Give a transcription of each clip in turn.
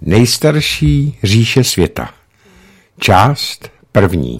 Nejstarší říše světa. Část první.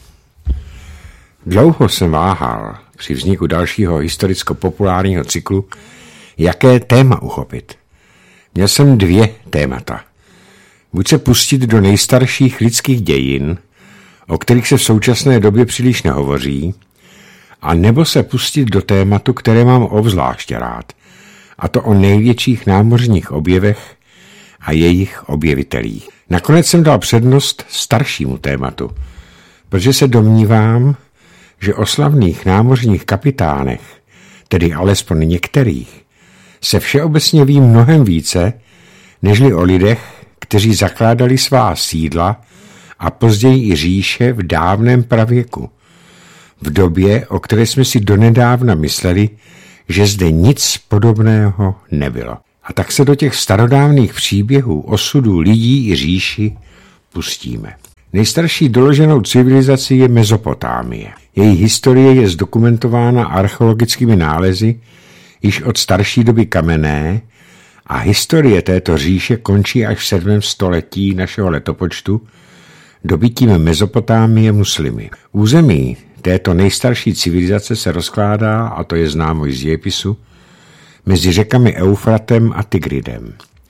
Dlouho jsem váhal při vzniku dalšího historicko-populárního cyklu, jaké téma uchopit. Měl jsem dvě témata. Buď se pustit do nejstarších lidských dějin, o kterých se v současné době příliš nehovoří, a nebo se pustit do tématu, které mám obzvláště rád, a to o největších námořních objevech a jejich objevitelích. Nakonec jsem dal přednost staršímu tématu, protože se domnívám, že o slavných námořních kapitánech, tedy alespoň některých, se všeobecně ví mnohem více, nežli o lidech, kteří zakládali svá sídla a později i říše v dávném pravěku, v době, o které jsme si donedávna mysleli, že zde nic podobného nebylo. A tak se do těch starodávných příběhů osudů lidí i říši pustíme. Nejstarší doloženou civilizací je Mezopotámie. Její historie je zdokumentována archeologickými nálezy již od starší doby kamenné a historie této říše končí až v 7. století našeho letopočtu dobytím Mezopotámie muslimy. Území této nejstarší civilizace se rozkládá, a to je známo i z dějepisu, mezi řekami Eufratem a Tigridem.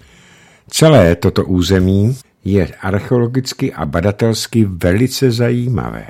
Celé toto území je archeologicky a badatelsky velice zajímavé.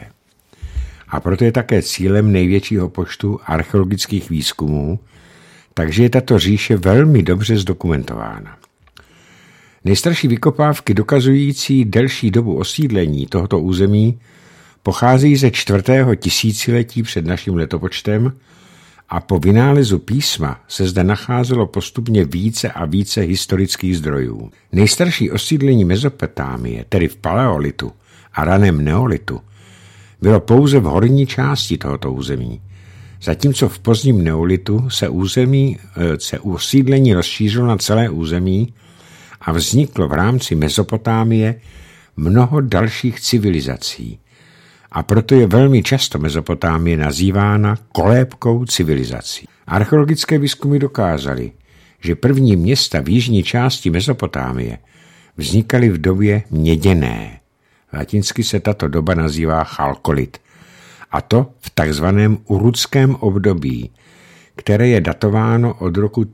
A proto je také cílem největšího počtu archeologických výzkumů, takže je tato říše velmi dobře zdokumentována. Nejstarší vykopávky dokazující delší dobu osídlení tohoto území pochází ze 4. tisíciletí před naším letopočtem a po vynálezu písma se zde nacházelo postupně více a více historických zdrojů. Nejstarší osídlení Mezopotámie, tedy v paleolitu a raném neolitu, bylo pouze v horní části tohoto území, zatímco v pozdním neolitu se osídlení rozšířilo na celé území a vzniklo v rámci Mezopotámie mnoho dalších civilizací. A proto je velmi často Mezopotámie nazývána kolébkou civilizací. Archeologické výzkumy dokázaly, že první města v jižní části Mezopotámie vznikaly v době měděné. Latinsky se tato doba nazývá chalkolit. A to v takzvaném urutském období, které je datováno od roku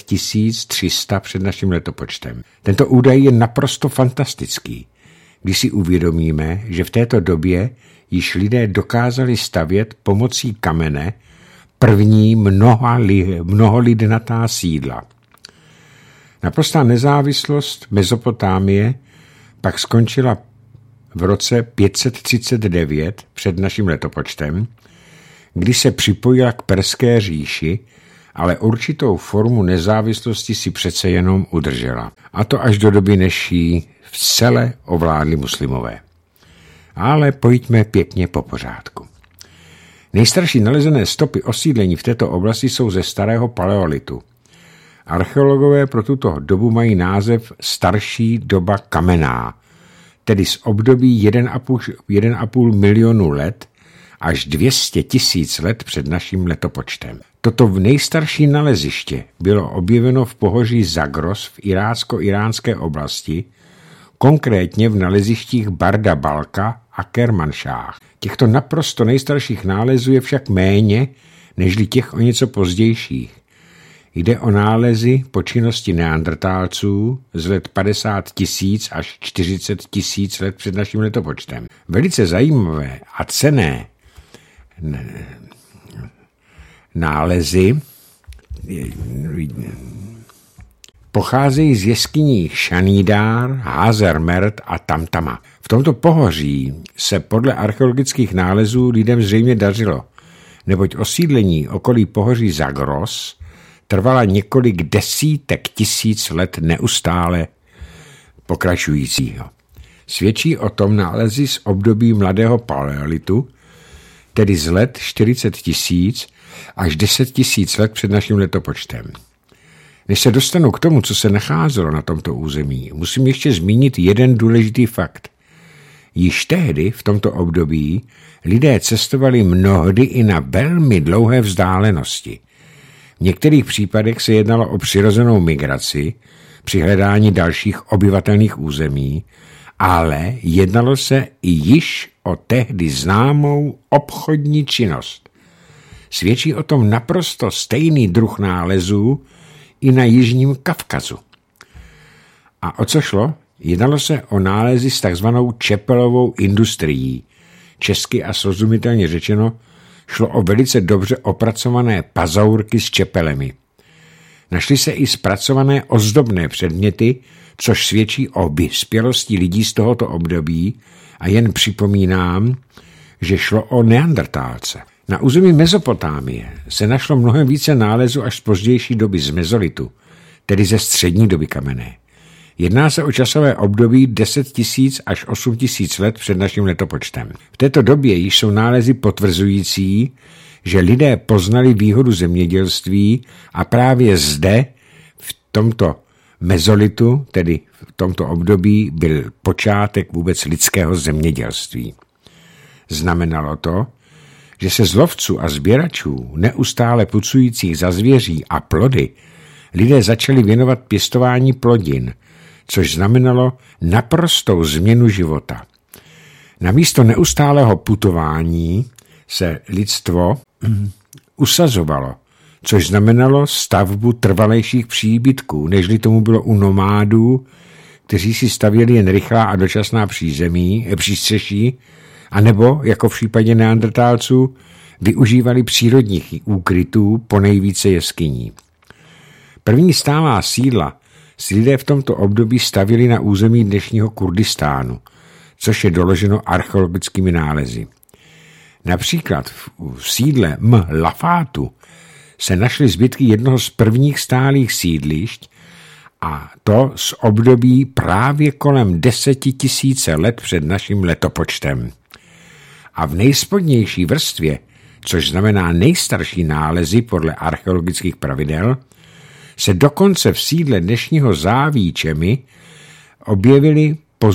5300 před naším letopočtem. Tento údaj je naprosto fantastický, když si uvědomíme, že v této době již lidé dokázali stavět pomocí kamene první mnoholidnatá sídla. Naprostá nezávislost Mezopotámie pak skončila v roce 539 před naším letopočtem, kdy se připojila k Perské říši, ale určitou formu nezávislosti si přece jenom udržela. A to až do doby, než ji vcele ovládli muslimové. Ale pojďme pěkně po pořádku. Nejstarší nalezené stopy osídlení v této oblasti jsou ze starého paleolitu. Archeologové pro tuto dobu mají název starší doba kamenná, tedy z období 1,5 milionu let až 200 000 let před naším letopočtem. Toto nejstarší naleziště bylo objeveno v pohoří Zagros v irácko-iránské oblasti, konkrétně v nalezištích Barda Balka a Kermanšáh. Těchto naprosto nejstarších nálezů je však méně, nežli těch o něco pozdějších. Jde o nálezy po činnosti neandrtálců z let 50 000 až 40 000 let před naším letopočtem. Velice zajímavé a cenné nálezy pocházejí z jeskyní Šanídár, Házermert a Tamtama. V tomto pohoří se podle archeologických nálezů lidem zřejmě dařilo, neboť osídlení okolí pohoří Zagros trvala několik desítek tisíc let neustále pokračujícího. Svědčí o tom nálezy z období mladého paleolitu, tedy z let 40 000 až 10 000 let před naším letopočtem. Než se dostanu k tomu, co se nacházelo na tomto území, musím ještě zmínit jeden důležitý fakt. Již tehdy, v tomto období, lidé cestovali mnohdy i na velmi dlouhé vzdálenosti. V některých případech se jednalo o přirozenou migraci, při hledání dalších obyvatelných území, ale jednalo se i již o tehdy známou obchodní činnost. Svědčí o tom naprosto stejný druh nálezů i na Jižním Kavkazu. A o co šlo? Jednalo se o nálezy s takzvanou čepelovou industrií. Česky a srozumitelně řečeno, šlo o velice dobře opracované pazourky s čepelemi. Našly se i zpracované ozdobné předměty, což svědčí o vyspělosti lidí z tohoto období, a jen připomínám, že šlo o neandertálce. Na území Mezopotámie se našlo mnohem více nálezů až z pozdější doby z mezolitu, tedy ze střední doby kamenné. Jedná se o časové období 10 000 až 8 000 let před naším letopočtem. V této době již jsou nálezy potvrzující, že lidé poznali výhodu zemědělství a právě zde, v tomto mezolitu, tedy v tomto období, byl počátek vůbec lidského zemědělství. Znamenalo to, že se z lovců a sběračů, neustále pucujících za zvěří a plody, lidé začali věnovat pěstování plodin, což znamenalo naprostou změnu života. Namísto neustálého putování se lidstvo usazovalo, což znamenalo stavbu trvalejších příbytků, nežli tomu bylo u nomádů, kteří si stavěli jen rychlá a dočasná přístřeší, anebo, jako v případě neandertálců, využívali přírodních úkrytů po nejvíce jeskyní. První stálá sídla si lidé v tomto období stavěli na území dnešního Kurdistánu, což je doloženo archeologickými nálezy. Například v sídle Lafátu se našly zbytky jednoho z prvních stálých sídlišť, a to z období právě kolem 10 000 let před naším letopočtem. A v nejspodnější vrstvě, což znamená nejstarší nálezy podle archeologických pravidel, se dokonce v sídle dnešního Závíčemi objevily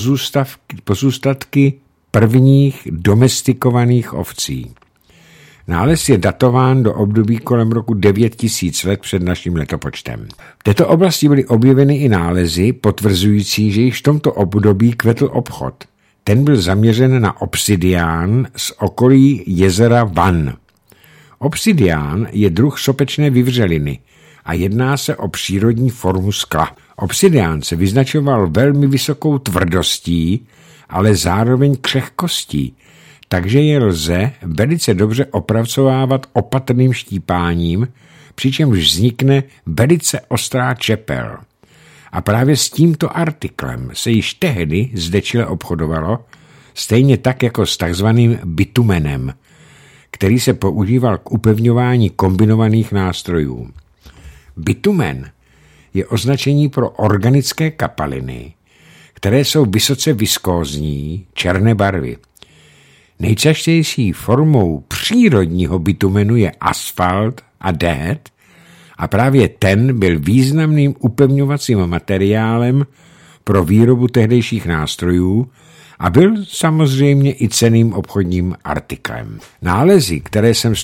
pozůstatky prvních domestikovaných ovcí. Nález je datován do období kolem roku 9 000 let před naším letopočtem. V této oblasti byly objeveny i nálezy potvrzující, že již v tomto období kvetl obchod. Ten byl zaměřen na obsidián z okolí jezera Van. Obsidián je druh sopečné vyvřeliny a jedná se o přírodní formu skla. Obsidián se vyznačoval velmi vysokou tvrdostí, ale zároveň křehkostí, takže je lze velice dobře opracovávat opatrným štípáním, přičemž vznikne velice ostrá čepel. A právě s tímto artiklem se již tehdy zde Chile obchodovalo, stejně tak jako s takzvaným bitumenem, který se používal k upevňování kombinovaných nástrojů. Bitumen je označení pro organické kapaliny, které jsou vysoce viskózní, černé barvy. Nejčastější formou přírodního bitumenu je asfalt a déht, a právě ten byl významným upevňovacím materiálem pro výrobu tehdejších nástrojů a byl samozřejmě i cenným obchodním artiklem. Nálezy, které jsem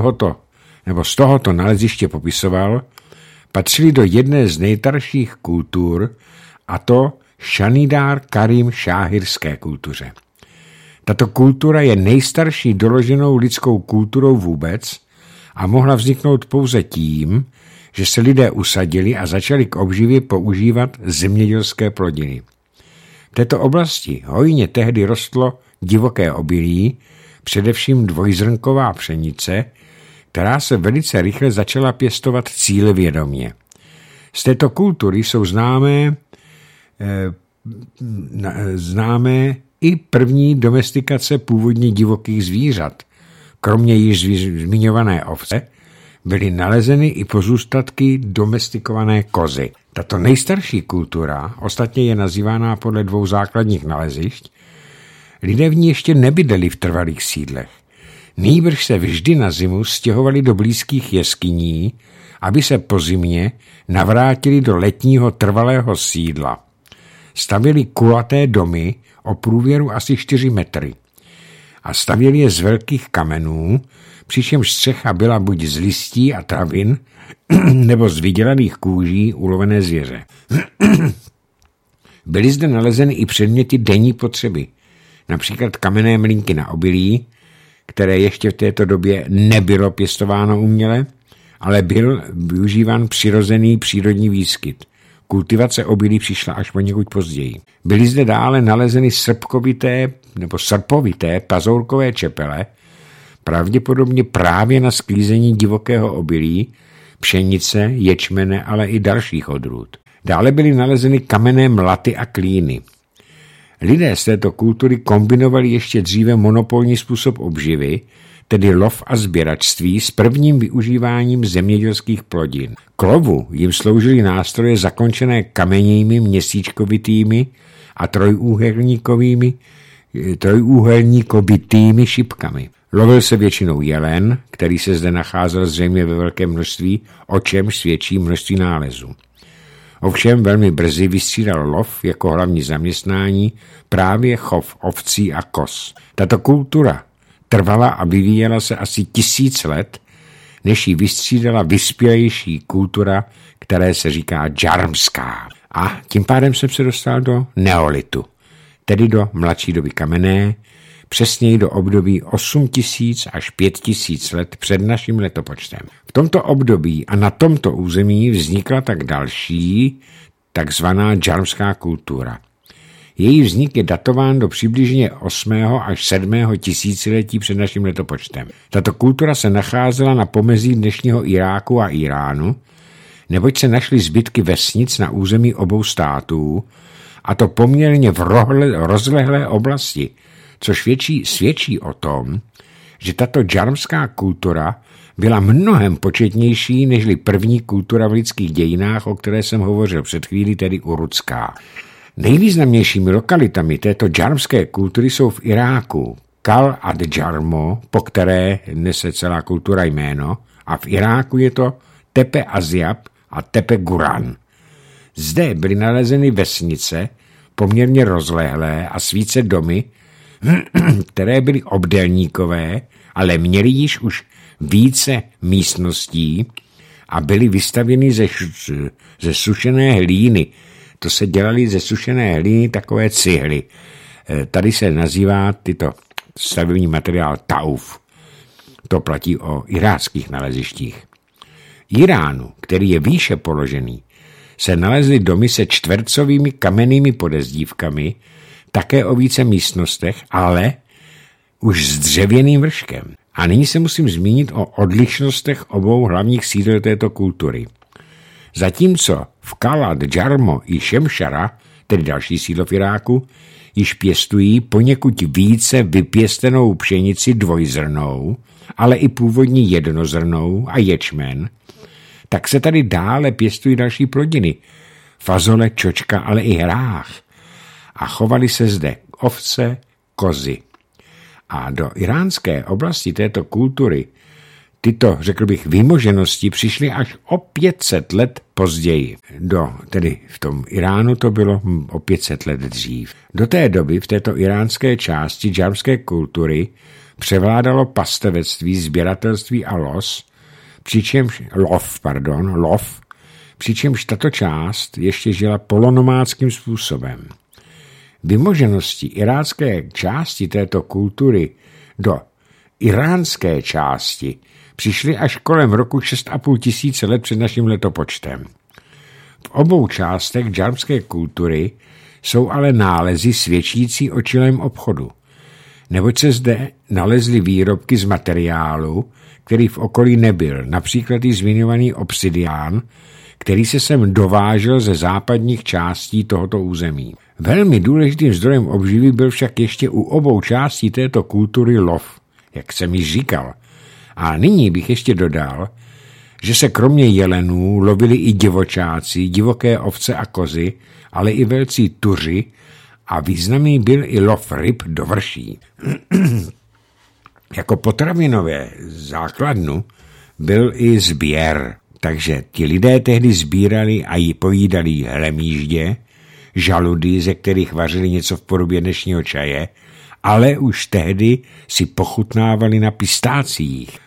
z tohoto naleziště popisoval, patřily do jedné z nejstarších kultur, a to Šanidár Karim šáhirské kultuře. Tato kultura je nejstarší doloženou lidskou kulturou vůbec a mohla vzniknout pouze tím, že se lidé usadili a začali k obživě používat zemědělské plodiny. V této oblasti hojně tehdy rostlo divoké obilí, především dvojzrnková pšenice, která se velice rychle začala pěstovat cílevědomě. Z této kultury jsou známé i první domestikace původně divokých zvířat. Kromě již zmiňované ovce byly nalezeny i pozůstatky domestikované kozy. Tato nejstarší kultura ostatně je nazývána podle dvou základních nalezišť. Lidé v ní ještě nebydleli v trvalých sídlech. Nýbrž se vždy na zimu stěhovali do blízkých jeskyní, aby se po zimě navrátili do letního trvalého sídla. Stavěli kulaté domy o průměru asi 4 metry a stavěli je z velkých kamenů, přičemž střecha byla buď z listí a travin, nebo z vydělaných kůží ulovené zvěře. Byly zde nalezeny i předměty denní potřeby, například kamenné mlýnky na obilí, které ještě v této době nebylo pěstováno uměle, ale byl využíván přirozený přírodní výskyt. Kultivace obilí přišla až poněkud později. Byly zde dále nalezeny srpovité pazourkové čepele, pravděpodobně právě na sklízení divokého obilí, pšenice, ječmene, ale i dalších odrůd. Dále byly nalezeny kamenné mlaty a klíny. Lidé z této kultury kombinovali ještě dříve monopolní způsob obživy, tedy lov a sběračství s prvním využíváním zemědělských plodin. K lovu jim sloužily nástroje zakončené kamennými, měsíčkovitými a trojúhelníkovitými šipkami. Lovil se většinou jelen, který se zde nacházel zřejmě ve velkém množství, o čemž svědčí množství nálezů. Ovšem velmi brzy vystřídal lov jako hlavní zaměstnání právě chov ovcí a koz. Tato kultura trvala a vyvíjela se asi 1000 let, než ji vystřídala vyspělejší kultura, které se říká džarmská. A tím pádem jsem se dostal do neolitu, tedy do mladší doby kamenné, přesněji do období 8000 až 5000 let před naším letopočtem. V tomto období a na tomto území vznikla tak další, takzvaná džarmská kultura. Její vznik je datován do přibližně 8. až 7. tisíciletí před naším letopočtem. Tato kultura se nacházela na pomezí dnešního Iráku a Iránu, neboť se našly zbytky vesnic na území obou států, a to poměrně v rozlehlé oblasti, což svědčí o tom, že tato džarmská kultura byla mnohem početnější nežli první kultura v lidských dějinách, o které jsem hovořil před chvílí, tedy urudská. Nejvýznamnějšími lokalitami této džarmské kultury jsou v Iráku Kal ad-Džarmo, po které nese celá kultura jméno, a v Iráku je to Tepe Aziab a Tepe Guran. Zde byly nalezeny vesnice, poměrně rozlehlé a svíce domy, které byly obdélníkové, ale měly již už více místností a byly vystavěny ze sušené hlíny. To se dělali ze sušené hlíny takové cihly. Tady se nazývá tyto stavební materiál tauf. To platí o iráckých nalezištích. Iránu, který je výše položený, se nalezly domy se čtvercovými kamennými podezdívkami, také o více místnostech, ale už s dřevěným vrškem. A nyní se musím zmínit o odlišnostech obou hlavních sídel této kultury. Zatímco v Kala, Džarmo i Šemšara, tedy další sídlo v Iráku, již pěstují poněkud více vypěstenou pšenici dvojzrnou, ale i původní jednozrnou a ječmen, tak se tady dále pěstují další plodiny, fazole, čočka, ale i hrách. A chovali se zde ovce, kozy. A do iránské oblasti této kultury tyto, řekl bych, výmoženosti přišly až o 500 let později. Tedy v tom Iránu to bylo o 500 let dřív. Do té doby v této iránské části džarmské kultury převládalo pastevectví, sběratelství a lov, přičemž tato část ještě žila polonomádským způsobem. Vymoženosti irácké části této kultury do iránské části přišly až kolem roku 6,5 tisíce let před naším letopočtem. V obou částech džarmské kultury jsou ale nálezy svědčící o čilém obchodu, neboť se zde nalezly výrobky z materiálu, který v okolí nebyl, například i zmiňovaný obsidián, který se sem dovážel ze západních částí tohoto území. Velmi důležitým zdrojem obživy byl však ještě u obou částí této kultury lov, jak jsem již říkal. A nyní bych ještě dodal, že se kromě jelenů lovili i divočáci, divoké ovce a kozy, ale i velcí tuři a významný byl i lov ryb do vrší. Jako potravinové základnu byl i sběr, takže ti lidé tehdy sbírali a jí pojídali hlemýždě, žaludy, ze kterých vařili něco v podobě dnešního čaje, ale už tehdy si pochutnávali na pistáciích.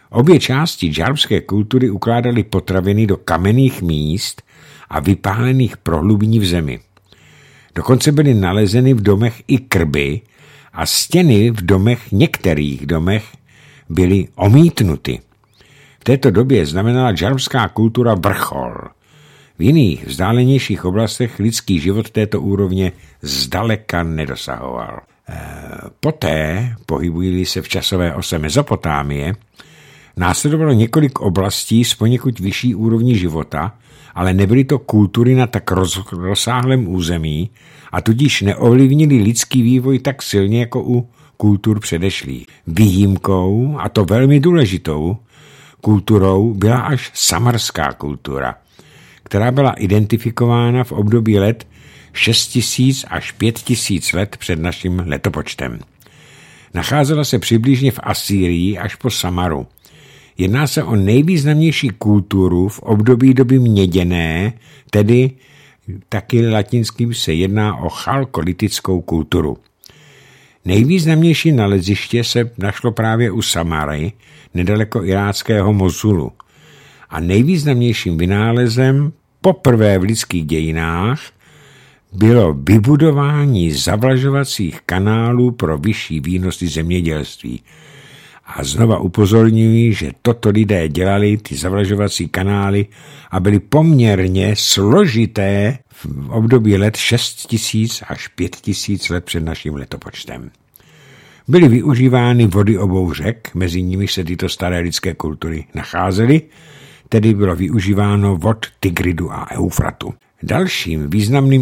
Obě části džárbské kultury ukládaly potraviny do kamenných míst a vypálených prohlubní v zemi. Dokonce byly nalezeny v domech i krby a stěny v některých domech byly omítnuty. V této době znamenala džárbská kultura vrchol. V jiných vzdálenějších oblastech lidský život této úrovně zdaleka nedosahoval. Poté, pohybují se v časové ose Mezopotámie, následovalo několik oblastí s poněkud vyšší úrovní života, ale nebyly to kultury na tak rozsáhlém území a tudíž neovlivnili lidský vývoj tak silně jako u kultur předešlých. Výjimkou, a to velmi důležitou, kulturou byla až samarská kultura, která byla identifikována v období let 6000 až 5000 let před naším letopočtem. Nacházela se přibližně v Asýrii až po Samaru. Jedná se o nejvýznamnější kulturu v období doby měděné, tedy taky latinským se jedná o chalkolitickou kulturu. Nejvýznamnější naleziště se našlo právě u Samary, nedaleko iráckého Mosulu. A nejvýznamnějším vynálezem poprvé v lidských dějinách bylo vybudování zavlažovacích kanálů pro vyšší výnosy zemědělství. A znova upozorňuji, že toto lidé dělali, ty zavlažovací kanály, a byly poměrně složité v období let 6000 až 5000 let před naším letopočtem. Byly využívány vody obou řek, mezi nimi se tyto staré lidské kultury nacházely, tedy bylo využíváno vod Tigridu a Eufratu. Dalším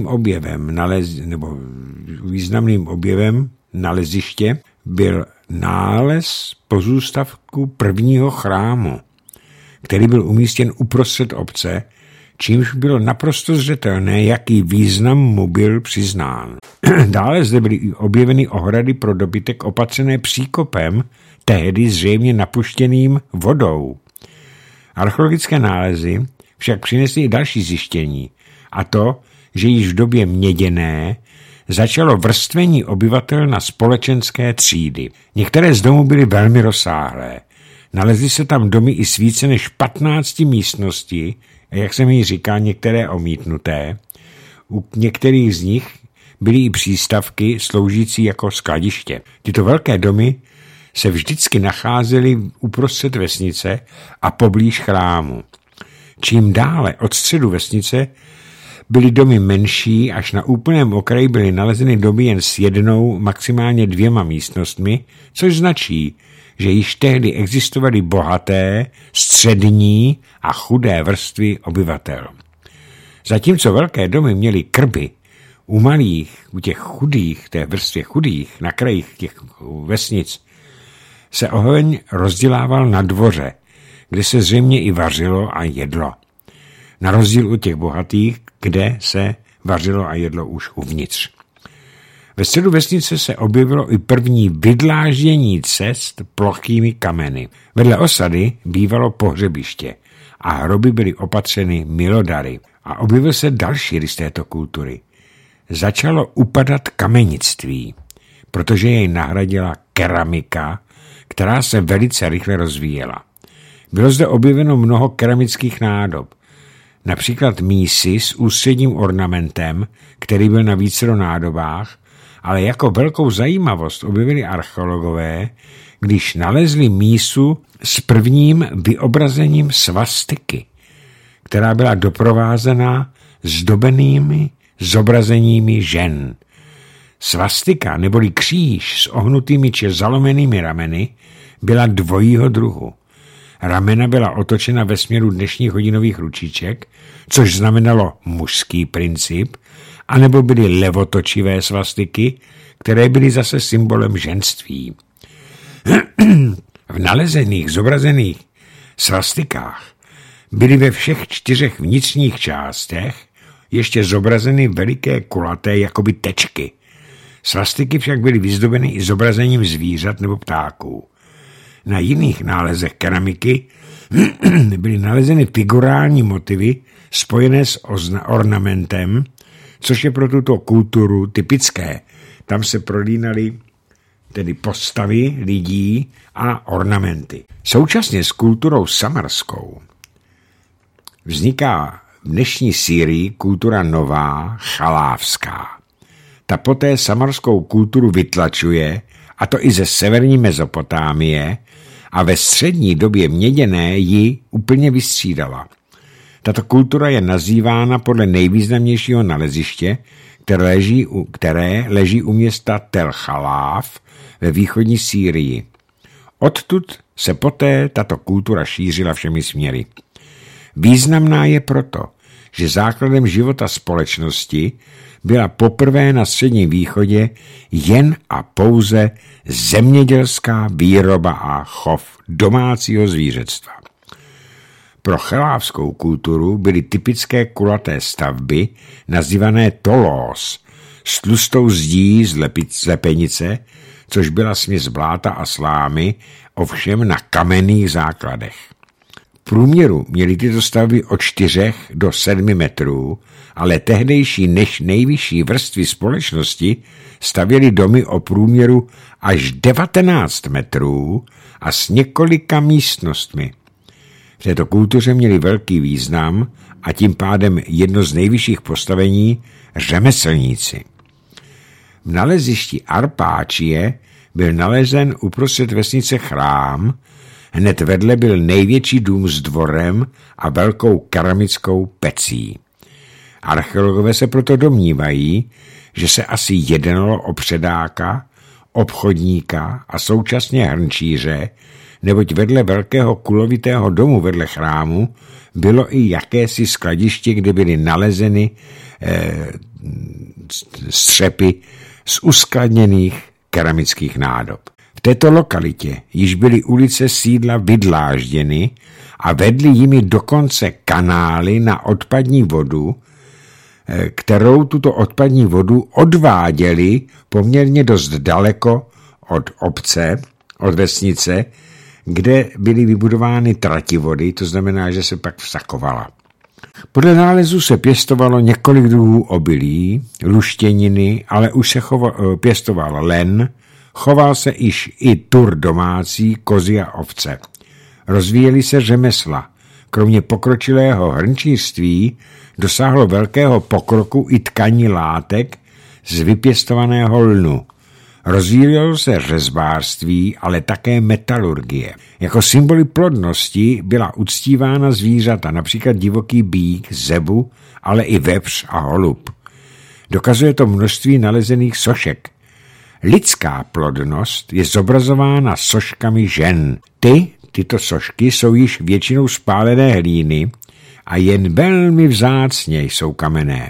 významným objevem naleziště byl nález pozůstatku prvního chrámu, který byl umístěn uprostřed obce, čímž bylo naprosto zřetelné, jaký význam mu byl přiznán. Dále zde byly objeveny ohrady pro dobytek opatřené příkopem, tehdy zřejmě napuštěným vodou. Archeologické nálezy však přinesly i další zjištění, a to, že již v době měděné začalo vrstvení obyvatel na společenské třídy. Některé z domů byly velmi rozsáhlé. Nalezly se tam domy i s více než 15 místností, a jak se mi říká, některé omítnuté. U některých z nich byly i přístavky sloužící jako skladiště. Tyto velké domy se vždycky nacházely uprostřed vesnice a poblíž chrámu. Čím dále od středu vesnice byly domy menší, až na úplném okraji byly nalezeny domy jen s jednou, maximálně 2 místnostmi, což značí, že již tehdy existovaly bohaté, střední a chudé vrstvy obyvatel. Zatímco velké domy měly krby, u těch chudých, té vrstvě chudých, na krajích těch vesnic, se oheň rozdělával na dvoře, kde se zřejmě i vařilo a jedlo. Na rozdíl od těch bohatých, kde se vařilo a jedlo už uvnitř. Ve středu vesnice se objevilo i první vydláždění cest plochými kameny. Vedle osady bývalo pohřebiště a hroby byly opatřeny milodary. A objevil se další rys této kultury. Začalo upadat kamenictví, protože jej nahradila keramika, která se velice rychle rozvíjela. Bylo zde objeveno mnoho keramických nádob, například mísy s ústředním ornamentem, který byl na vícero nádobách, ale jako velkou zajímavost objevili archeologové, když nalezli mísu s prvním vyobrazením svastiky, která byla doprovázena zdobenými zobrazeními žen. Svastika neboli kříž s ohnutými či zalomenými rameny byla dvojího druhu. Ramena byla otočena ve směru dnešních hodinových ručiček, což znamenalo mužský princip, anebo byly levotočivé svastiky, které byly zase symbolem ženství. V nalezených zobrazených svastikách byly ve všech 4 vnitřních částech ještě zobrazeny veliké kulaté jakoby tečky. Svastiky však byly vyzdobeny i zobrazením zvířat nebo ptáků. Na jiných nálezech keramiky byly nalezeny figurální motivy spojené s ornamentem, což je pro tuto kulturu typické. Tam se prolínaly tedy postavy lidí a ornamenty. Současně s kulturou samarskou vzniká v dnešní Sýrii kultura nová, chalávská. Ta poté samarskou kulturu vytlačuje, a to i ze severní Mezopotámie, a ve střední době měděné ji úplně vystřídala. Tato kultura je nazývána podle nejvýznamnějšího naleziště, které leží u města Tel Chaláv ve východní Sýrii. Odtud se poté tato kultura šířila všemi směry. Významná je proto, že základem života společnosti byla poprvé na Středním východě jen a pouze zemědělská výroba a chov domácího zvířectva. Pro chalávskou kulturu byly typické kulaté stavby, nazývané tolós, s tlustou zdí z lepenice, což byla směs bláta a slámy, ovšem na kamenných základech. V průměru měly tyto stavby od 4 do 7 metrů, ale tehdejší než nejvyšší vrstvy společnosti stavěly domy o průměru až 19 metrů a s několika místnostmi. V této kultuře měli velký význam a tím pádem jedno z nejvyšších postavení řemeslníci. V nalezišti Arpáčie byl nalezen uprostřed vesnice chrám, hned vedle byl největší dům s dvorem a velkou keramickou pecí. Archeologové se proto domnívají, že se asi jednalo o předáka, obchodníka a současně hrnčíře, neboť vedle velkého kulovitého domu vedle chrámu bylo i jakési skladiště, kde byly nalezeny střepy z uskladněných keramických nádob. V této lokalitě již byly ulice sídla vydlážděny a vedly jimi dokonce kanály na odpadní vodu, kterou tuto odpadní vodu odváděli poměrně dost daleko od obce, od vesnice, kde byly vybudovány trativody, to znamená, že se pak vsakovala. Podle nálezu se pěstovalo několik druhů obilí, luštěniny, ale už se pěstoval len, choval se i tur domácí, kozy a ovce. Rozvíjely se řemesla. Kromě pokročilého hrnčířství dosáhlo velkého pokroku i tkaní látek z vypěstovaného lnu. Rozvíjelo se řezbářství, ale také metalurgie. Jako symboly plodnosti byla uctívána zvířata, například divoký býk, zebu, ale i vepř a holub. Dokazuje to množství nalezených sošek. Lidská plodnost je zobrazována soškami žen. Tyto sošky jsou již většinou spálené hlíny a jen velmi vzácně jsou kamenné.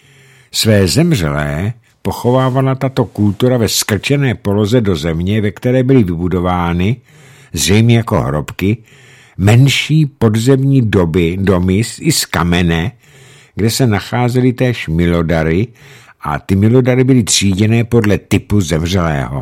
Své zemřelé pochovávala tato kultura ve skrčené poloze do země, ve které byly vybudovány, zřejmě jako hrobky, menší podzemní domy i z kamene, kde se nacházely též milodary a ty milodary byly tříděné podle typu zemřelého.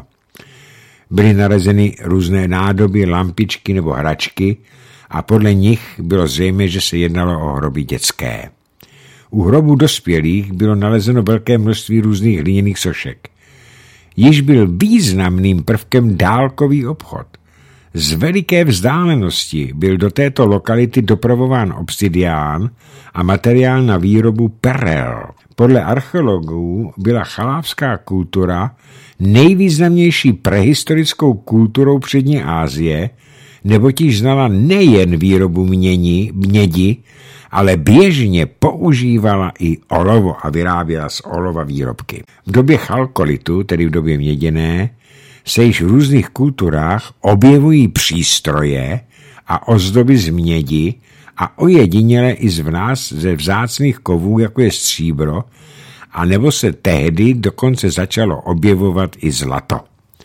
Byly nalezeny různé nádoby, lampičky nebo hračky a podle nich bylo zřejmé, že se jednalo o hroby dětské. U hrobů dospělých bylo nalezeno velké množství různých hliněných sošek. Již byl významným prvkem dálkový obchod. Z veliké vzdálenosti byl do této lokality dopravován obsidián a materiál na výrobu perel. Podle archeologů byla chalávská kultura nejvýznamnější prehistorickou kulturou přední Asie, neboť již znala nejen výrobu mědi, ale běžně používala i olovo a vyráběla z olova výrobky. V době chalkolitu, tedy v době měděné, se již v různých kulturách objevují přístroje a ozdoby z mědi a ojediněle i ze vzácných kovů, jako je stříbro, a nebo se tehdy dokonce začalo objevovat i zlato.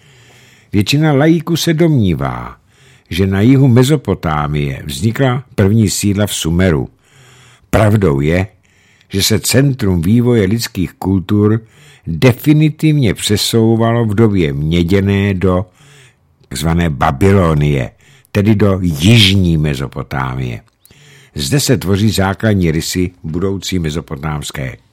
Většina lajíků se domnívá, že na jihu Mezopotámie vznikla první sídla v Sumeru. Pravdou je, že se centrum vývoje lidských kultur definitivně přesouvalo v době měděné do tzv. Babylonie, tedy do jižní Mezopotámie. Zde se tvoří základní rysy budoucí mezopotámské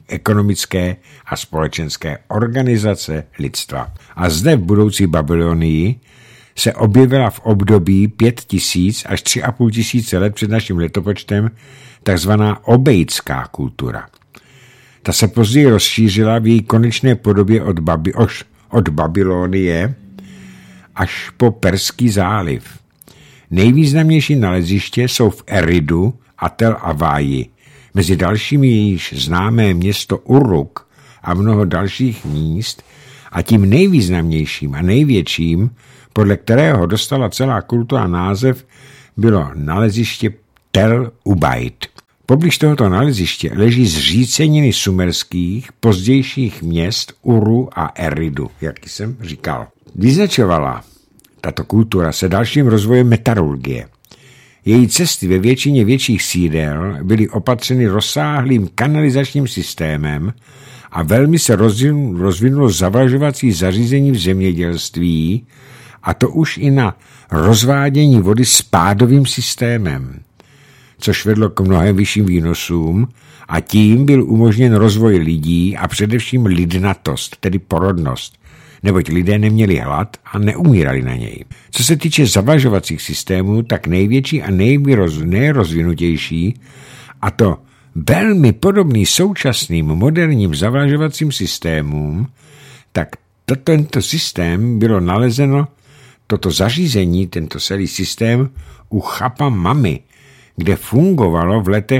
ekonomické a společenské organizace lidstva. A zde v budoucí Babylonii se objevila v období 5000 až 3500 let před naším letopočtem takzvaná obejitská kultura. Ta se později rozšířila v její konečné podobě od Babylonie až po Perský záliv. Nejvýznamnější naleziště jsou v Eridu a Tel Aváji. Mezi dalšími již známé město Uruk a mnoho dalších míst a tím nejvýznamnějším a největším, podle kterého dostala celá kultura název, bylo naleziště Tel Ubaid. Poblíž tohoto naleziště leží zříceniny sumerských pozdějších měst Uru a Eridu, jak jsem říkal. Vyznačovala tato kultura se dalším rozvojem metalurgie. Její cesty ve většině větších sídel byly opatřeny rozsáhlým kanalizačním systémem a velmi se rozvinulo zavlažovací zařízení v zemědělství, a to už i na rozvádění vody spádovým systémem, což vedlo k mnohem vyšším výnosům a tím byl umožněn rozvoj lidí a především lidnatost, tedy porodnost, neboť lidé neměli hlad a neumírali na něj. Co se týče zavlažovacích systémů, tak největší a nejrozvinutější, a to velmi podobný současným moderním zavlažovacím systémům, tak tento systém bylo nalezeno, toto zařízení, tento celý systém u Chapa Mami, kde fungovalo v letech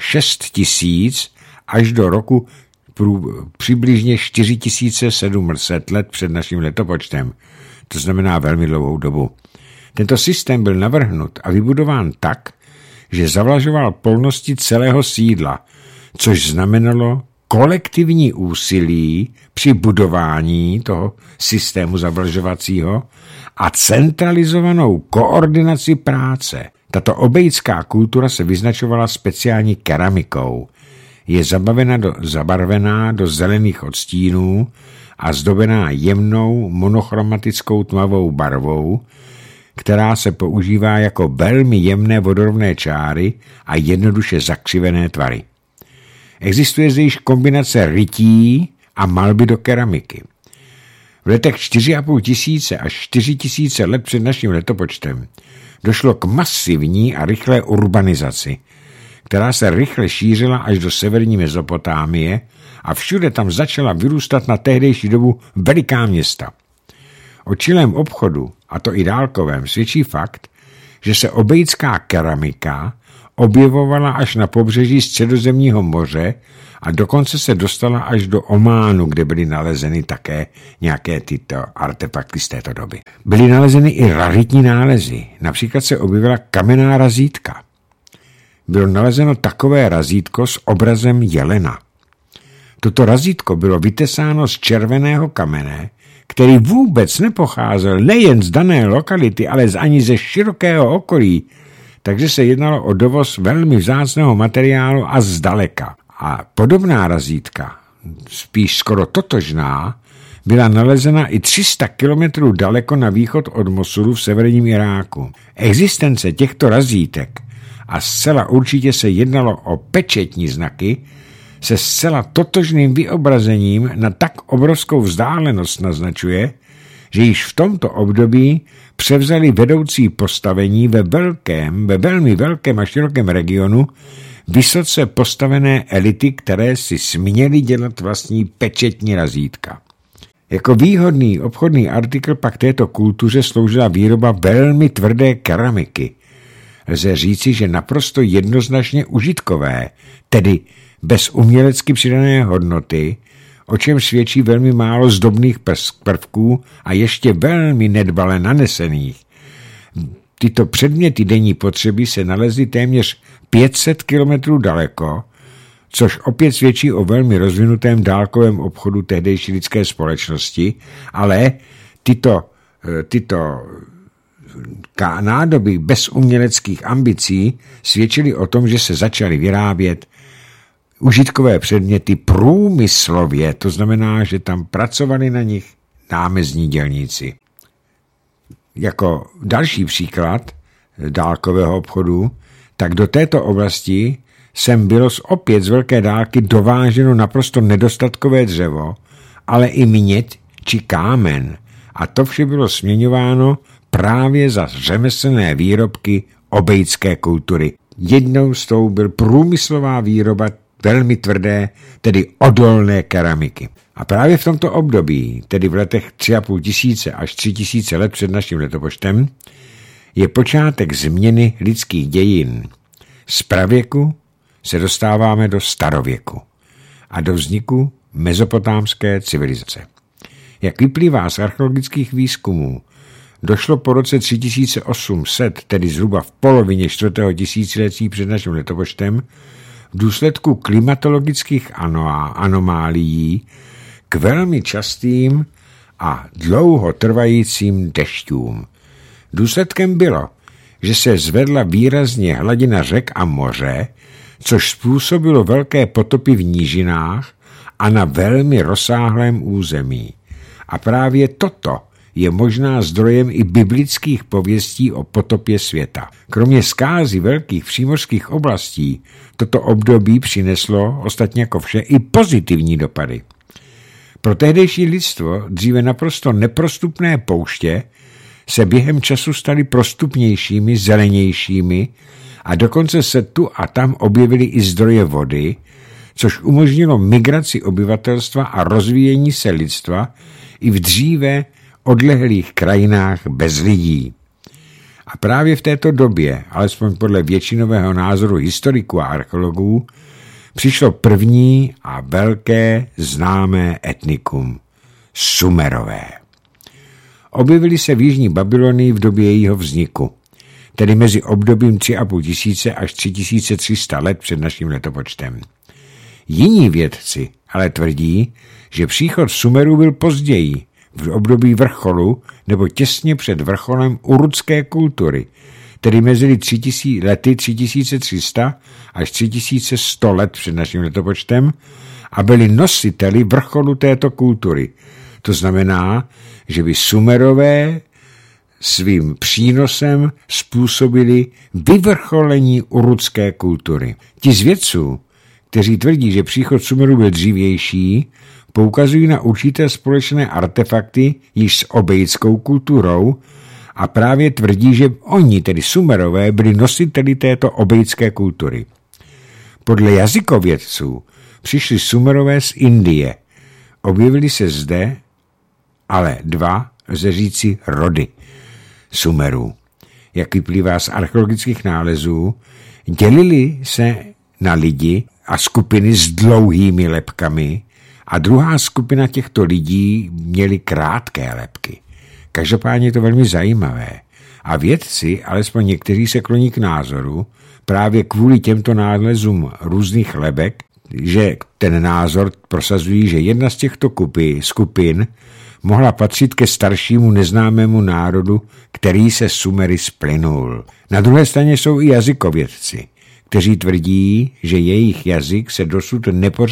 6000 až do roku přibližně 4700 let před naším letopočtem. To znamená velmi dlouhou dobu. Tento systém byl navrhnut a vybudován tak, že zavlažoval polnosti celého sídla, což znamenalo kolektivní úsilí při budování toho systému zavlažovacího a centralizovanou koordinaci práce. Tato obejitská kultura se vyznačovala speciální keramikou. Je zabarvená do zelených odstínů a zdobená jemnou monochromatickou tmavou barvou, která se používá jako velmi jemné vodorovné čáry a jednoduše zakřivené tvary. Existuje zde již kombinace rytí a malby do keramiky. V letech 4500 až 4000 let před naším letopočtem došlo k masivní a rychlé urbanizaci, která se rychle šířila až do severní Mezopotámie a všude tam začala vyrůstat na tehdejší dobu veliká města. O čilém obchodu, a to i dálkovém, svědčí fakt, že se obejitská keramika objevovala až na pobřeží Středozemního moře a dokonce se dostala až do Ománu, kde byly nalezeny také nějaké tyto artefakty z této doby. Byly nalezeny i raritní nálezy, například se objevila kamenná razítka. Bylo nalezeno takové razítko s obrazem jelena. Toto razítko bylo vytesáno z červeného kamene, který vůbec nepocházel nejen z dané lokality, ale ani ze širokého okolí, takže se jednalo o dovoz velmi vzácného materiálu a zdaleka. A podobná razítka, spíš skoro totožná, byla nalezena i 300 kilometrů daleko na východ od Mosulu v severním Iráku. Existence těchto razítek, a zcela určitě se jednalo o pečetní znaky, se zcela totožným vyobrazením na tak obrovskou vzdálenost naznačuje, že již v tomto období převzali vedoucí postavení ve velmi velkém a širokém regionu vysoce postavené elity, které si směly dělat vlastní pečetní razítka. Jako výhodný obchodní artikl pak této kultuře sloužila výroba velmi tvrdé keramiky. Lze říci, že naprosto jednoznačně užitkové, tedy bez umělecky přidané hodnoty, o čem svědčí velmi málo zdobných prvků a ještě velmi nedbale nanesených. Tyto předměty denní potřeby se nalezly téměř 500 kilometrů daleko, což opět svědčí o velmi rozvinutém dálkovém obchodu tehdejší lidské společnosti, ale tyto nádoby bez uměleckých ambicí svědčily o tom, že se začaly vyrábět užitkové předměty průmyslově, to znamená, že tam pracovali na nich námezní dělníci. Jako další příklad dálkového obchodu, tak do této oblasti sem bylo opět z velké dálky dováženo naprosto nedostatkové dřevo, ale i měď či kámen. A to vše bylo směňováno právě za řemeslné výrobky obejské kultury. Jednou z toho byl průmyslová výroba velmi tvrdé, tedy odolné keramiky. A právě v tomto období, tedy v letech 3,5 tisíce až 3 000 let před naším letopočtem, je počátek změny lidských dějin. Z pravěku se dostáváme do starověku a do vzniku mezopotámské civilizace. Jak vyplývá z archeologických výzkumů, došlo po roce 3800, tedy zhruba v polovině 4. tisíciletí před naším letopočtem, v důsledku klimatologických anomálií k velmi častým a dlouho trvajícím dešťům. Důsledkem bylo, že se zvedla výrazně hladina řek a moře, což způsobilo velké potopy v nížinách a na velmi rozsáhlém území. A právě toto je možná zdrojem i biblických pověstí o potopě světa. Kromě zkázy velkých přímořských oblastí toto období přineslo, ostatně jako vše, i pozitivní dopady. Pro tehdejší lidstvo dříve naprosto neprostupné pouště se během času staly prostupnějšími, zelenějšími a dokonce se tu a tam objevily i zdroje vody, což umožnilo migraci obyvatelstva a rozvíjení se lidstva i v dříve odlehlých krajinách bez lidí. A právě v této době, alespoň podle většinového názoru historiků a archeologů, přišlo první a velké známé etnikum – Sumerové. Objevili se v jižní Babylonii v době jejího vzniku, tedy mezi obdobím 3,5 tisíce až 3300 let před naším letopočtem. Jiní vědci ale tvrdí, že příchod Sumerů byl později, v období vrcholu nebo těsně před vrcholem urutské kultury, tedy mezi lety 3300 až 3100 let před naším letopočtem a byli nositeli vrcholu této kultury. To znamená, že by Sumerové svým přínosem způsobili vyvrcholení urutské kultury. Ti z vědců, kteří tvrdí, že příchod Sumerů byl dřívější, poukazují na určité společné artefakty již s obejskou kulturou a právě tvrdí, že oni, tedy Sumerové, byli nositeli této obejské kultury. Podle jazykovědců přišli Sumerové z Indie. Objevili se zde ale dva, lze říci, rody Sumerů. Jak vyplývá z archeologických nálezů, dělili se na lidi a skupiny s dlouhými lebkami a druhá skupina těchto lidí měli krátké lebky. Každopádně je to velmi zajímavé. A vědci, alespoň někteří, se kloní k názoru, právě kvůli těmto nálezům různých lebek, že ten názor prosazují, že jedna z těchto skupin mohla patřit ke staršímu neznámému národu, který se Sumery splynul. Na druhé straně jsou i jazykovědci, kteří tvrdí, že jejich jazyk se dosud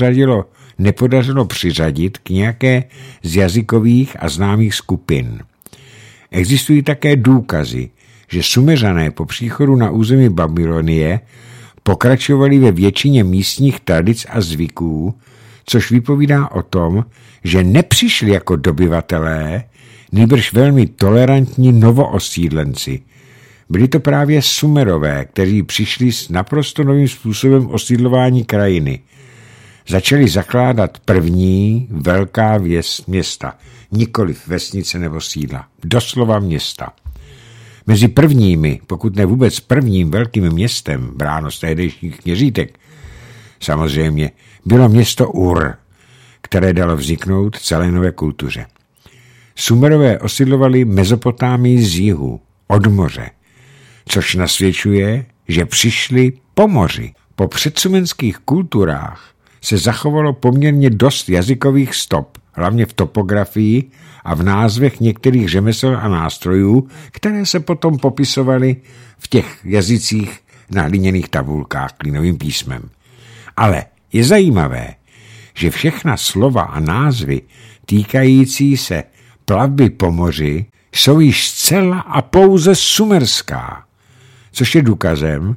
nepodařilo přiřadit k nějaké z jazykových a známých skupin. Existují také důkazy, že Sumeřané po příchodu na území Babylonie pokračovali ve většině místních tradic a zvyků, což vypovídá o tom, že nepřišli jako dobyvatelé, nýbrž velmi tolerantní novoosídlenci. Byli to právě Sumerové, kteří přišli s naprosto novým způsobem osídlování krajiny. Začali zakládat první velká města, nikoliv vesnice nebo sídla, doslova města. Mezi prvními, pokud ne vůbec prvním velkým městem, bráno z tehdejších měřítek, samozřejmě bylo město Ur, které dalo vzniknout celé nové kultuře. Sumerové osídlovali Mezopotámii z jihu, od moře, což nasvědčuje, že přišli po moři. Po předsumenských kulturách se zachovalo poměrně dost jazykových stop, hlavně v topografii a v názvech některých řemesel a nástrojů, které se potom popisovaly v těch jazycích na hliněných tabulkách klínovým písmem. Ale je zajímavé, že všechna slova a názvy týkající se plavby po moři jsou již zcela a pouze sumerská, což je důkazem,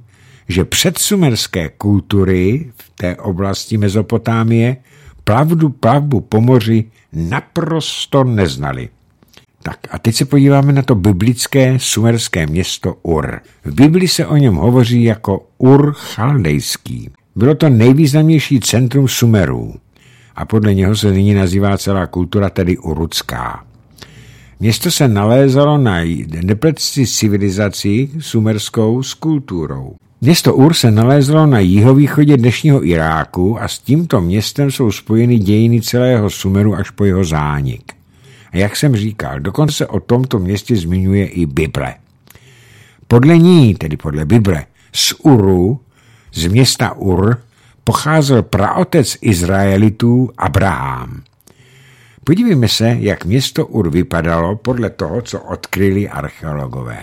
že předsumerské kultury v té oblasti Mezopotámie plavbu po moři naprosto neznali. Tak a teď se podíváme na to biblické sumerské město Ur. V Bibli se o něm hovoří jako Ur chaldejský. Bylo to nejvýznamnější centrum Sumerů a podle něho se nyní nazývá celá kultura tedy urucká. Město se nalézalo na nepletci civilizaci sumerskou s kulturou. Město Ur se nalézalo na jihovýchodě dnešního Iráku a s tímto městem jsou spojeny dějiny celého Sumeru až po jeho zánik. A jak jsem říkal, dokonce se o tomto městě zmiňuje i Bible. Podle ní, tedy podle Bible, z Uru, z města Ur, pocházel praotec Izraelitů Abraham. Podívejme se, jak město Ur vypadalo podle toho, co odkryli archeologové.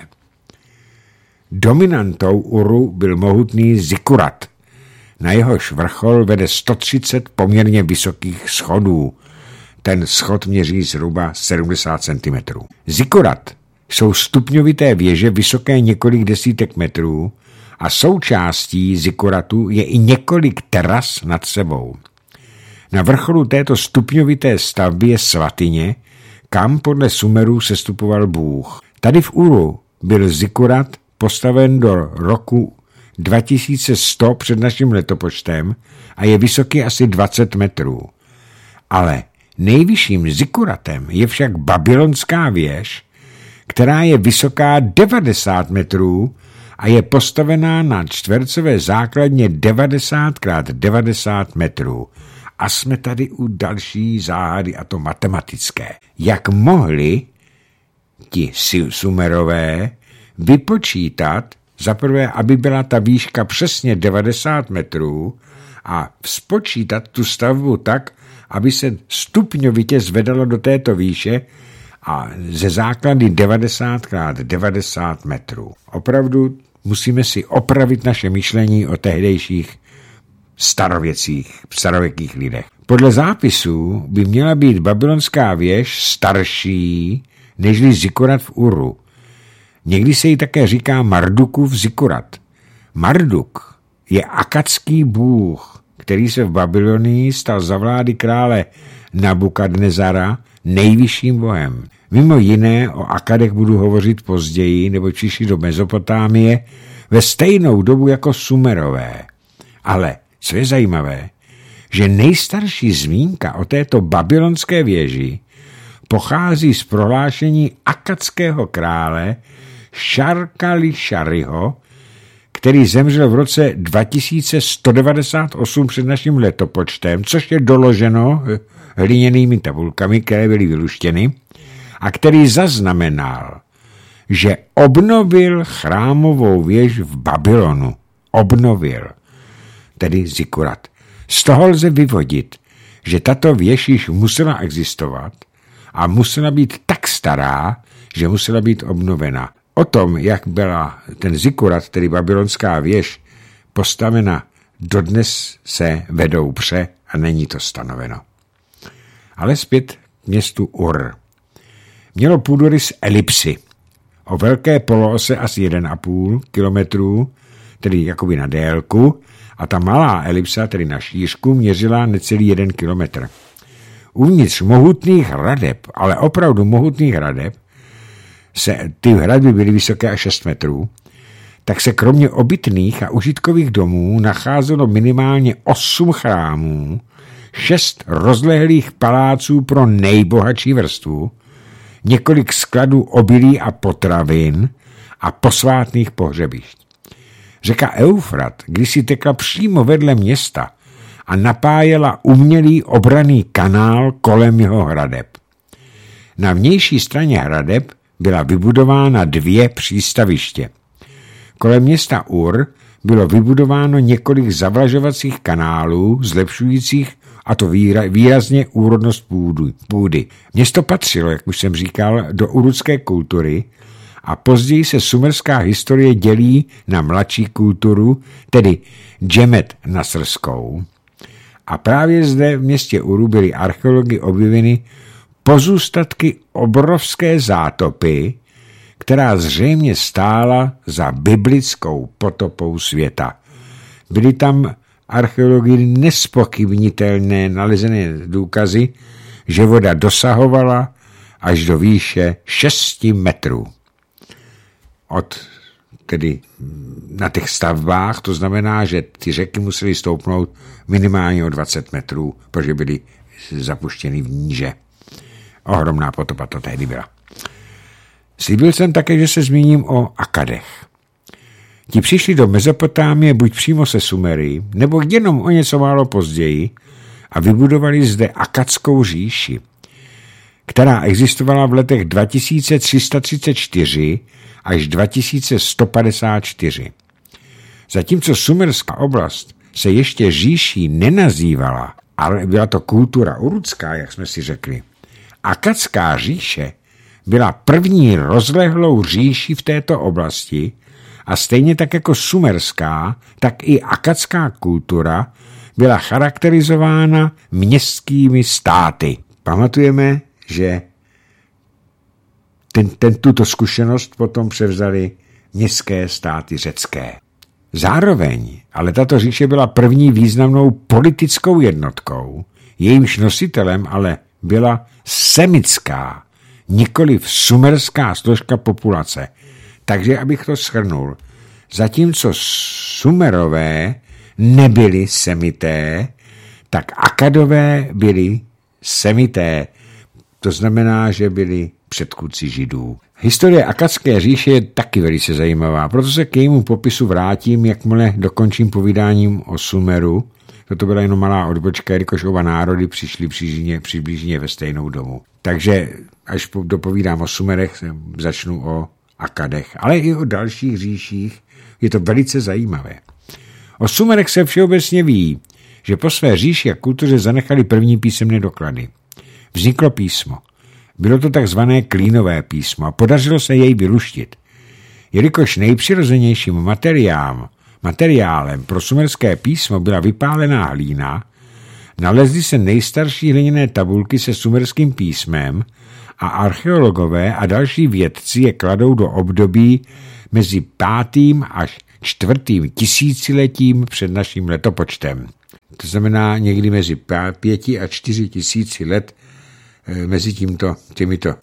Dominantou Uru byl mohutný Zikurat. Na jehož vrchol vede 130 poměrně vysokých schodů. Ten schod měří zhruba 70 cm. Zikurat jsou stupňovité věže vysoké několik desítek metrů a součástí zikuratu je i několik teras nad sebou. Na vrcholu této stupňovité stavby je svatyně, kam podle Sumerů sestupoval Bůh. Tady v Uru byl zikurat postaven do roku 2100 před naším letopočtem a je vysoký asi 20 metrů. Ale nejvyšším zikuratem je však babylonská věž, která je vysoká 90 metrů a je postavená na čtvercové základně 90x90 metrů. A jsme tady u další záhady, a to matematické. Jak mohli ti Sumerové vypočítat, zaprvé, aby byla ta výška přesně 90 metrů a spočítat tu stavbu tak, aby se stupňovitě zvedalo do této výše a ze základy 90x90 metrů. Opravdu musíme si opravit naše myšlení o tehdejších starověkých lidech. Podle zápisů by měla být babylonská věž starší nežli zikurat v Uru. Někdy se jí také říká Mardukův zikurat. Marduk je akadský bůh, který se v Babylonii stal za vlády krále Nabukadnezara nejvyšším bohem. Mimo jiné o Akadech budu hovořit později, nebo přišli do Mezopotámie ve stejnou dobu jako Sumerové. Ale co je zajímavé, že nejstarší zmínka o této babylonské věži pochází z prohlášení akadského krále Šarkali-Šariho, který zemřel v roce 2198 před naším letopočtem, což je doloženo hliněnými tabulkami, které byly vyluštěny, a který zaznamenal, že obnovil chrámovou věž v Babylonu. Obnovil, tedy zikurat. Z toho lze vyvodit, že tato věž již musela existovat a musela být tak stará, že musela být obnovena. O tom, jak byla ten zikurat, tedy babylonská věž, postavena, dodnes se vedou pře a není to stanoveno. Ale zpět k městu Ur. Mělo půdorys elipsy. O velké poloose asi 1,5 kilometru, tedy jakoby na délku, a ta malá elipsa, tedy na šířku, měřila necelý 1 kilometr. Uvnitř mohutných hradeb, ale opravdu mohutných hradeb, ty hradby byly vysoké až 6 metrů, tak se kromě obytných a užitkových domů nacházelo minimálně 8 chrámů, 6 rozlehlých paláců pro nejbohatší vrstvu, několik skladů obilí a potravin a posvátných pohřebišť. Řeka Eufrat kdysi tekla přímo vedle města a napájela umělý obranný kanál kolem jeho hradeb. Na vnější straně hradeb byla vybudována 2 přístaviště. Kolem města Ur bylo vybudováno několik zavlažovacích kanálů, zlepšujících a to výrazně úrodnost půdy. Město patřilo, jak už jsem říkal, do urucké kultury a později se sumerská historie dělí na mladší kulturu, tedy Džemet nasrskou. A právě zde v městě Uru byly archeology objeveny pozůstatky obrovské zátopy, která zřejmě stála za biblickou potopou světa. Byly tam archeologi nespochybnitelné nalezené důkazy, že voda dosahovala až do výše 6 metrů. Tedy na těch stavbách, to znamená, že ty řeky musely stoupnout minimálně o 20 metrů, protože byly zapuštěny v níže. Ohromná potopa to tehdy byla. Slíbil jsem také, že se zmíním o Akadech. Ti přišli do Mezopotámie buď přímo se Sumery, nebo jenom o něco málo později a vybudovali zde Akadskou říši, která existovala v letech 2334 až 2154. Zatímco Sumerská oblast se ještě říší nenazývala, ale byla to kultura urudská, jak jsme si řekli. Akadská říše byla první rozlehlou říší v této oblasti a stejně tak jako sumerská, tak i akadská kultura byla charakterizována městskými státy. Pamatujeme, že tuto zkušenost potom převzali městské státy řecké. Zároveň ale tato říše byla první významnou politickou jednotkou, jejímž nositelem ale byla semitská, nikoliv sumerská složka populace. Takže, abych to shrnul, zatímco Sumerové nebyli semité, tak Akadové byli semité. To znamená, že byli předchůdci Židů. Historie Akadské říše je taky velice zajímavá, proto se k jejímu popisu vrátím, jakmile dokončím povídáním o Sumeru. Toto byla jenom malá odbočka, jelikož oba národy přišli přibližně ve stejnou dobu. Takže až dopovídám o Sumerech, začnu o Akadech, ale i o dalších říších. Je to velice zajímavé. O Sumerech se všeobecně ví, že po své říši a kultuře zanechali první písemné doklady. Vzniklo písmo. Bylo to takzvané klínové písmo a podařilo se jej vyluštit. Jelikož nejpřirozenějším materiálem pro sumerské písmo byla vypálená hlína, nalezly se nejstarší hliněné tabulky se sumerským písmem a archeologové a další vědci je kladou do období mezi 5. až 4. tisíciletím před naším letopočtem. To znamená někdy mezi 5 a 4 tisíci let mezi těmito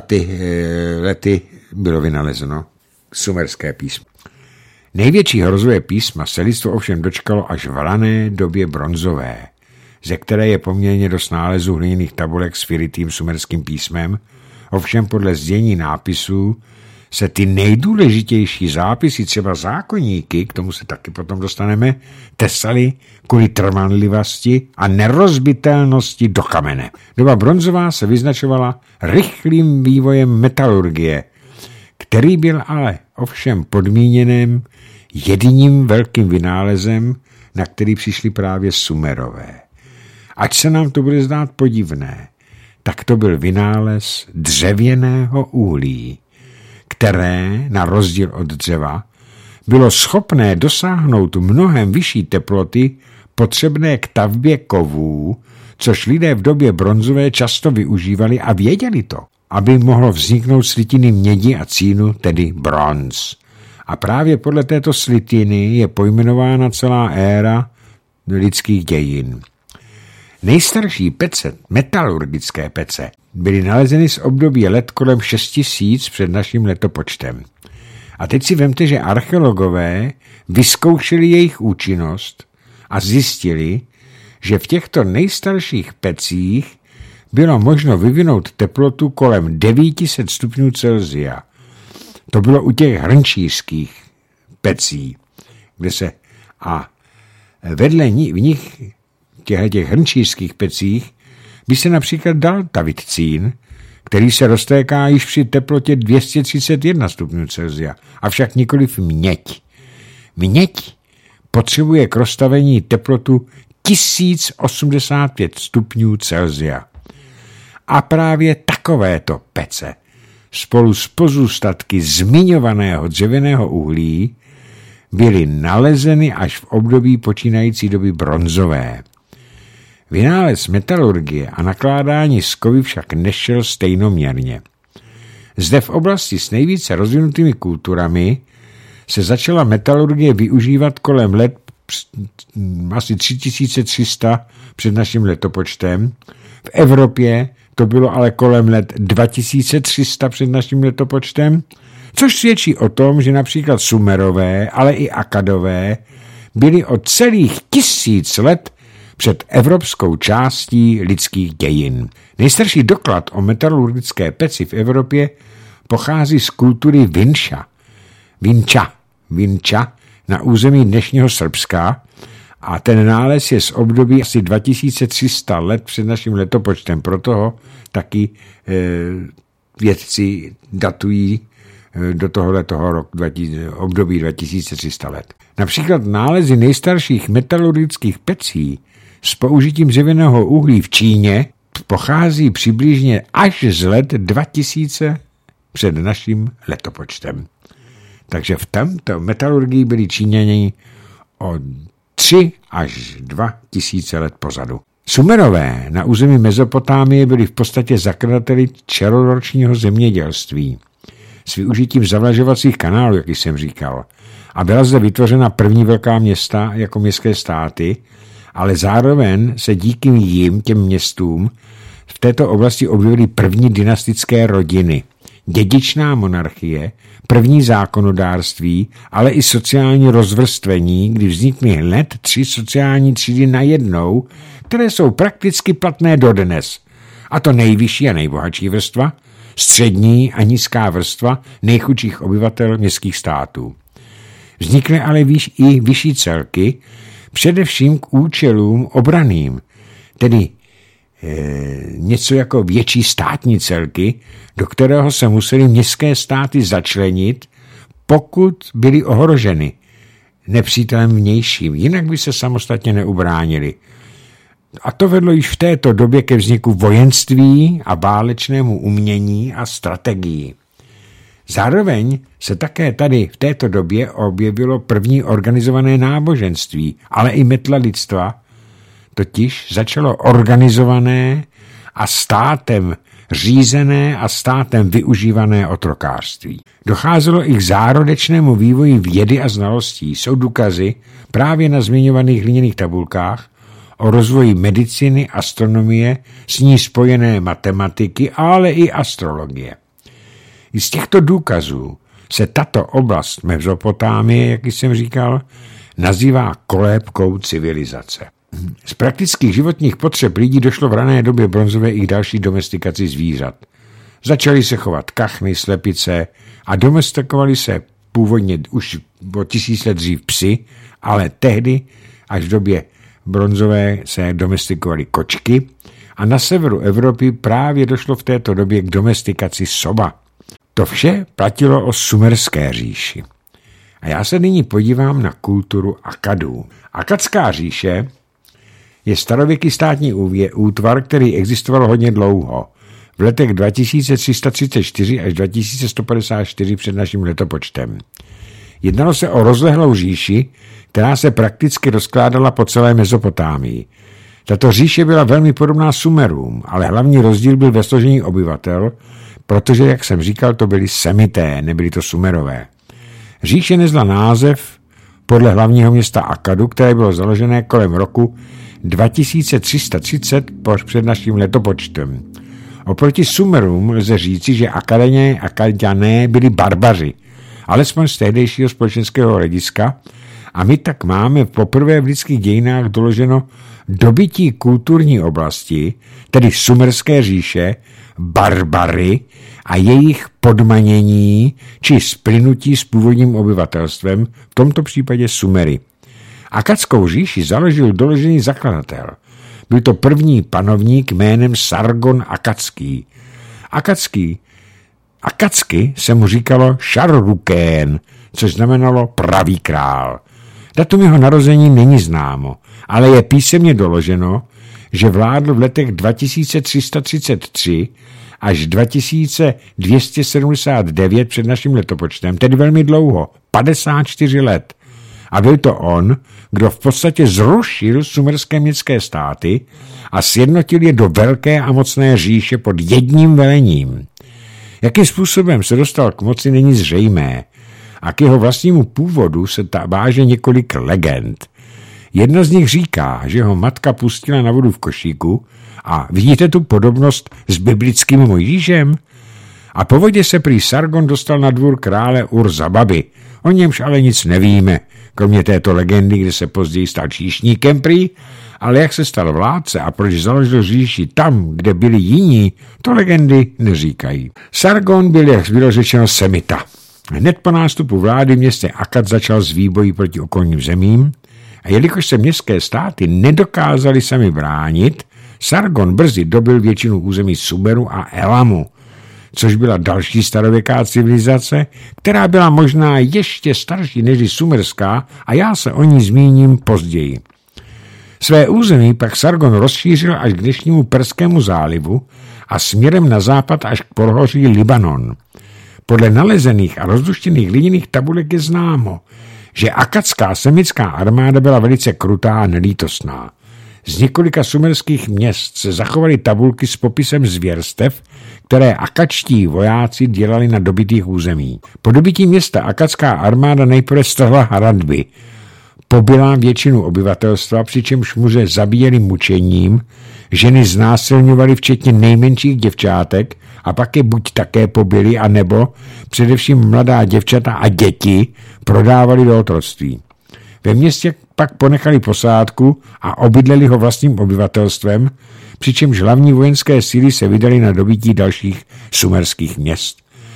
lety bylo vynalezeno sumerské písmo. Největšího rozvoje písma se lidstvo ovšem dočkalo až v rané době bronzové, ze které je poměrně dost nálezů hliněných tabulek s vyrytým sumerským písmem, ovšem podle zdění nápisů se ty nejdůležitější zápisy, třeba zákoníky, k tomu se taky potom dostaneme, tesaly kvůli trvanlivosti a nerozbitelnosti do kamene. Doba bronzová se vyznačovala rychlým vývojem metalurgie, který byl ale ovšem podmíněným jediným velkým vynálezem, na který přišli právě Sumerové. Ať se nám to bude zdát podivné, tak to byl vynález dřevěného uhlí, které, na rozdíl od dřeva, bylo schopné dosáhnout mnohem vyšší teploty potřebné k tavbě kovů, což lidé v době bronzové často využívali a věděli to, aby mohlo vzniknout slitiny mědi a cínu, tedy bronz. A právě podle této slitiny je pojmenována celá éra lidských dějin. Nejstarší pece, metalurgické pece, byly nalezeny z období let kolem 6000 před naším letopočtem. A teď si vemte, že archeologové vyzkoušeli jejich účinnost a zjistili, že v těchto nejstarších pecích bylo možno vyvinout teplotu kolem 900 stupňů Celsia. To bylo u těch hrnčířských pecí, kde se a vedle v nich těch hrnčířských pecích by se například dal tavit cín, který se roztéká již při teplotě 231 stupňů Celsia, avšak nikoliv měď. Měď potřebuje k roztavení teplotu 1085 stupňů Celsia. A právě takovéto pece spolu s pozůstatky zmiňovaného dřevěného uhlí byly nalezeny až v období počínající doby bronzové. Vynález metalurgie a nakládání s kovy však nešel stejnoměrně. Zde v oblasti s nejvíce rozvinutými kulturami se začala metalurgie využívat kolem let asi 3300 před naším letopočtem. V Evropě to bylo ale kolem let 2300 před naším letopočtem, což svědčí o tom, že například Sumerové, ale i Akadové byli o celých 1000 let před evropskou částí lidských dějin. Nejstarší doklad o metalurgické peci v Evropě pochází z kultury Vinča na území dnešního Srbska a ten nález je z období asi 2300 let před naším letopočtem. Proto ho taky vědci datují do tohoto roku období 2300 let. Například nálezy nejstarších metalurgických pecí s použitím dřevěného uhlí v Číně pochází přibližně až z let 2000 před naším letopočtem. Takže v tomto metalurgii byli Číňani o 3 až 2000 let pozadu. Sumerové na území Mezopotámie byli v podstatě zakladateli čeloročního zemědělství s využitím zavlažovacích kanálů, jak jsem říkal. A byla zde vytvořena první velká města jako městské státy, ale zároveň se díky těm městům v této oblasti objevily první dynastické rodiny, dědičná monarchie, první zákonodárství, ale i sociální rozvrstvení, kdy vznikly hned 3 sociální třídy najednou, které jsou prakticky platné dodnes. A to nejvyšší a nejbohatší vrstva, střední a nízká vrstva nejchudších obyvatel městských států. Vznikly ale i vyšší celky, především k účelům obraným, tedy něco jako větší státní celky, do kterého se museli městské státy začlenit, pokud byly ohroženy nepřítelem vnějším, jinak by se samostatně neubránili. A to vedlo již v této době ke vzniku vojenství a válečnému umění a strategii. Zároveň se také tady v této době objevilo první organizované náboženství, ale i metla lidstva, totiž začalo organizované a státem řízené a státem využívané otrokářství. Docházelo i k zárodečnému vývoji vědy a znalostí. Jsou důkazy právě na zmiňovaných hliněných tabulkách o rozvoji medicíny, astronomie, s ní spojené matematiky, ale i astrologie. I z těchto důkazů se tato oblast Mezopotámie, jak jsem říkal, nazývá kolébkou civilizace. Z praktických životních potřeb lidí došlo v rané době bronzové i k další domestikaci zvířat. Začaly se chovat kachny, slepice a domestikovali se původně už o 1000 let dřív psy, ale tehdy, až v době bronzové, se domestikovali kočky a na severu Evropy právě došlo v této době k domestikaci soba. To vše platilo o Sumerské říši. A já se nyní podívám na kulturu Akadů. Akadská říše je starověký státní útvar, který existoval hodně dlouho. V letech 2334 až 2154 před naším letopočtem. Jednalo se o rozlehlou říši, která se prakticky rozkládala po celé Mezopotámii. Tato říše byla velmi podobná Sumerům, ale hlavní rozdíl byl ve složení obyvatel, protože, jak jsem říkal, to byli Semité, nebyli to Sumerové. Říše nezla název podle hlavního města Akadu, které bylo založené kolem roku 2330 před naším letopočtem. Oproti Sumerům lze říci, že Akadiané byli barbaři, alespoň z tehdejšího společenského hlediska, a my tak máme poprvé v lidských dějinách doloženo dobytí kulturní oblasti, tedy Sumerské říše, barbary a jejich podmanění či splynutí s původním obyvatelstvem, v tomto případě Sumery. Akadskou říši založil doložený zakladatel. Byl to první panovník jménem Sargon Akadský. Akadsky se mu říkalo Šarrukén, což znamenalo pravý král. Datum jeho narození není známo, ale je písemně doloženo, že vládl v letech 2333 až 2279 před naším letopočtem, tedy velmi dlouho, 54 let. A byl to on, kdo v podstatě zrušil sumerské městské státy a sjednotil je do velké a mocné říše pod jedním velením. Jakým způsobem se dostal k moci, není zřejmé a k jeho vlastnímu původu se váže několik legend. Jedna z nich říká, že ho matka pustila na vodu v košíku a vidíte tu podobnost s biblickým Mojžíšem? A po vodě se prý Sargon dostal na dvůr krále Ur-Zababy. O němž ale nic nevíme, kromě této legendy, kde se později stal číšníkem prý, ale jak se stal vládce a proč založil říši tam, kde byli jiní, to legendy neříkají. Sargon byl, jak bylo řečeno, semita. Hned po nástupu vlády v městě Akkad začal s výboji proti okolním zemím a jelikož se městské státy nedokázaly sami bránit, Sargon brzy dobyl většinu území Sumeru a Elamu, což byla další starověká civilizace, která byla možná ještě starší než sumerská a já se o ní zmíním později. Své území pak Sargon rozšířil až k dnešnímu Perskému zálivu a směrem na západ až k podhoří Libanon. Podle nalezených a rozluštěných hliněných tabulek je známo, že akadská semitská armáda byla velice krutá a nelítostná. Z několika sumerských měst se zachovaly tabulky s popisem zvěrstev, které akačtí vojáci dělali na dobytých území. Po dobytí města akadská armáda nejprve strhla hradby, pobila většinu obyvatelstva, přičemž muže zabíjeli mučením, ženy znásilňovali včetně nejmenších děvčátek a pak je buď také pobili, anebo především mladá děvčata a děti prodávali do otroctví. Ve městě pak ponechali posádku a obydleli ho vlastním obyvatelstvem, přičemž hlavní vojenské síly se vydali na dobytí dalších sumerských měst.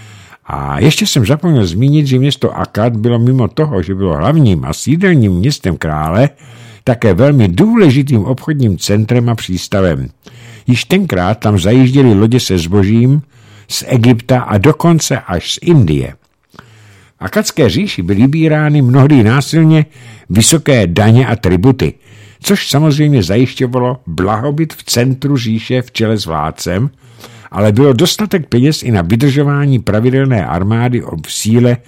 A ještě jsem zapomněl zmínit, že město Akkad bylo mimo toho, že bylo hlavním a sídelním městem krále, také velmi důležitým obchodním centrem a přístavem. Již tenkrát tam zajížděly lodě se zbožím z Egypta a dokonce až z Indie. V akadské říši byly vybírány mnohdy násilně vysoké daně a tributy, což samozřejmě zajišťovalo blahobyt v centru říše v čele s vládcem, ale bylo dostatek peněz i na vydržování pravidelné armády v síle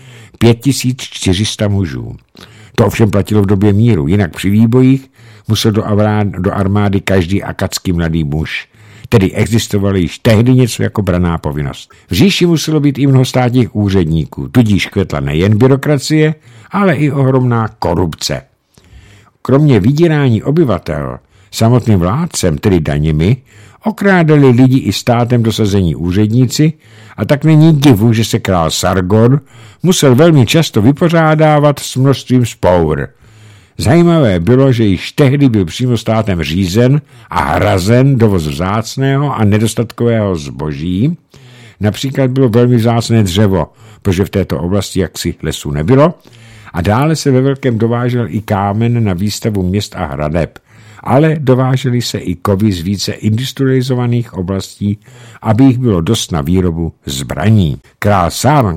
5400 mužů. To ovšem platilo v době míru, jinak při výbojích musel do armády každý akadský mladý muž. Tedy existovalo již tehdy něco jako branná povinnost. V říši muselo být i mnoho státních úředníků, tudíž kvetla nejen byrokracie, ale i ohromná korupce. Kromě vydírání obyvatel samotným vládcem, tedy daněmi, okrádali lidi i státem dosazení úředníci a tak není divu, že se král Sargon musel velmi často vypořádávat s množstvím spour. Zajímavé bylo, že již tehdy byl přímo státem řízen a hrazen dovoz vzácného a nedostatkového zboží. Například bylo velmi vzácné dřevo, protože v této oblasti jaksi lesů nebylo, a dále se ve velkém dovážel i kámen na výstavu měst a hradeb, ale dovážely se i kovy z více industrializovaných oblastí, aby jich bylo dost na výrobu zbraní. Král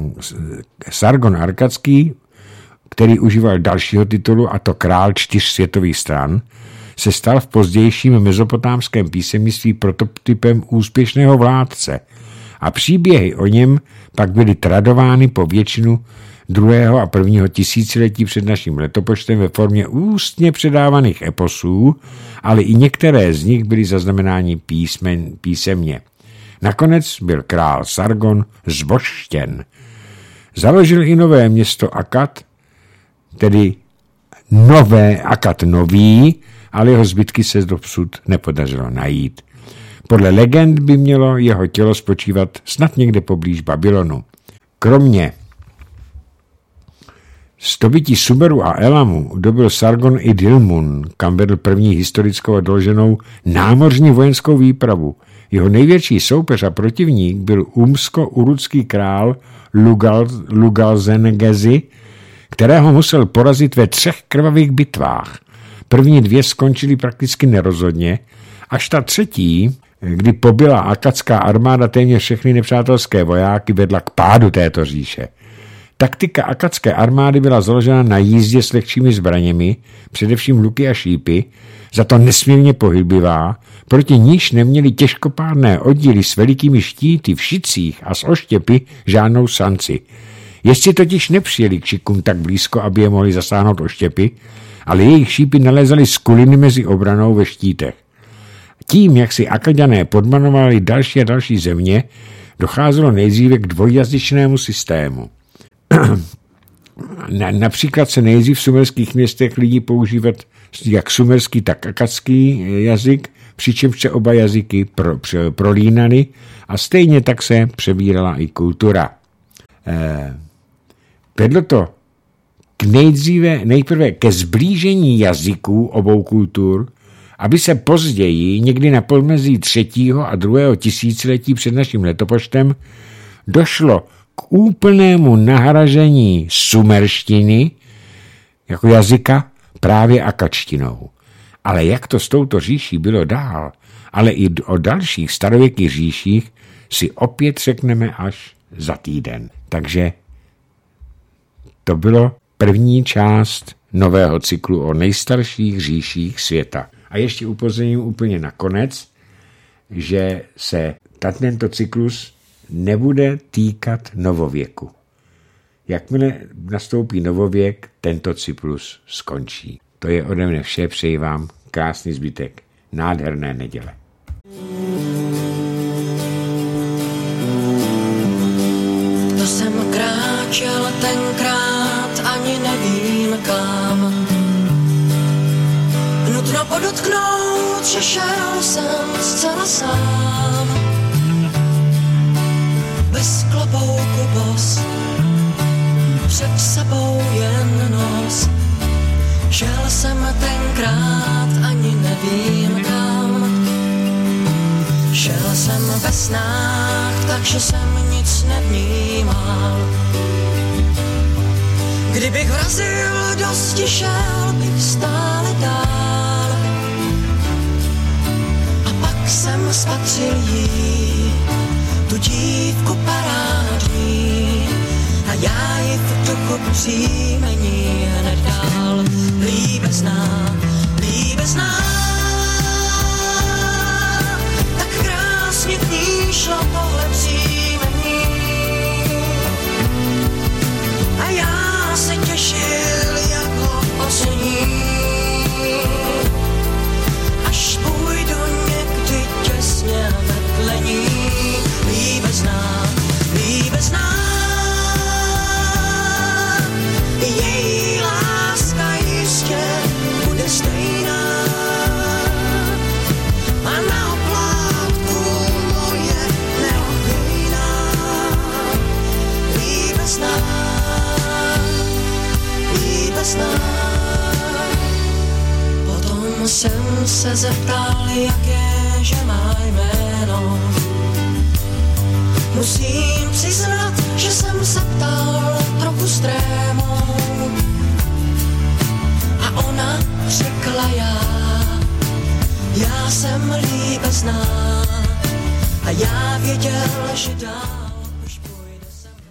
Sargon Arkadský, který užíval dalšího titulu, a to král 4 světových stran, se stal v pozdějším mezopotámském písemnictví prototypem úspěšného vládce a příběhy o něm pak byly tradovány po většinu 2. a 1. tisíciletí před naším letopočtem ve formě ústně předávaných eposů, ale i některé z nich byly zaznamenány písemně. Nakonec byl král Sargon zbožštěn. Založil i nové město Akkad, tedy nové Akkad nový, ale jeho zbytky se dosud nepodařilo najít. Podle legend by mělo jeho tělo spočívat snad někde poblíž Babylonu. Kromě dobytí Sumeru a Elamu dobyl Sargon i Dilmun, kam vedl první historickou a doloženou námořní vojenskou výpravu. Jeho největší soupeř a protivník byl umsko-urudský král Lugalzengezi, kterého musel porazit ve 3 krvavých bitvách. První 2 skončily prakticky nerozhodně, až ta třetí, kdy pobila akadská armáda téměř všechny nepřátelské vojáky, vedla k pádu této říše. Taktika akadské armády byla založena na jízdě s lehčími zbraněmi, především luky a šípy, za to nesmírně pohyblivá, proti níž neměli těžkopádné oddíly s velikými štíty v šicích a s oštěpy žádnou šanci. Jezdci totiž nepřijeli k šikům tak blízko, aby je mohli zasáhnout oštěpy, ale jejich šípy nalézaly skuliny mezi obranou ve štítech. Tím, jak si Akadané podmanovali další a další země, docházelo nejdříve k dvojjazyčnému systému. Například se nejdřív v sumerských městech lidí používat jak sumerský, tak akadský jazyk, přičemž se oba jazyky prolínaly a stejně tak se přebírala i kultura. Vedlo to nejprve ke zblížení jazyků obou kultur, aby se později, někdy na pomezí 3. a 2. tisíciletí před naším letopočtem, došlo k úplnému nahrazení sumerštiny jako jazyka právě akadštinou. Ale jak to s touto říší bylo dál, ale i o dalších starověkých říších si opět řekneme až za týden. Takže to bylo první část nového cyklu o nejstarších říších světa. A ještě upozorním úplně nakonec, že se tento cyklus nebude týkat novověku. Jakmile nastoupí novověk, tento cyklus skončí. To je ode mne vše, přeji vám krásný zbytek nádherné neděle. To jsem kráčel tenkrát, ani nevím kam. Nutno podotknout, že šel jsem zcela sám. Bez klobouku bos, před sebou jen nos. Šel jsem tenkrát, ani nevím kam. Šel jsem ve snách, takže jsem nic nevnímal. Kdybych vrazil dosti, šel bych stále dál. A pak jsem spatřil jí, tu dívku parádní, a já ji v duchu příjmení hned dál. Líbezná, líbezná, tak krásně k ní šlo tohle příjmení. A já se těšil jako osení, až půjdu někdy těsně vedle ní. Líbezná, líbezná, její láska jistě bude stejná. A na oplátku moje neochvějná. Líbezná, líbezná. Potom jsem se zeptal, jak je, že má jméno. Musím přiznat, že jsem se ptal trochu s trémou. A ona řekla já jsem líbezná. A já věděl, že dál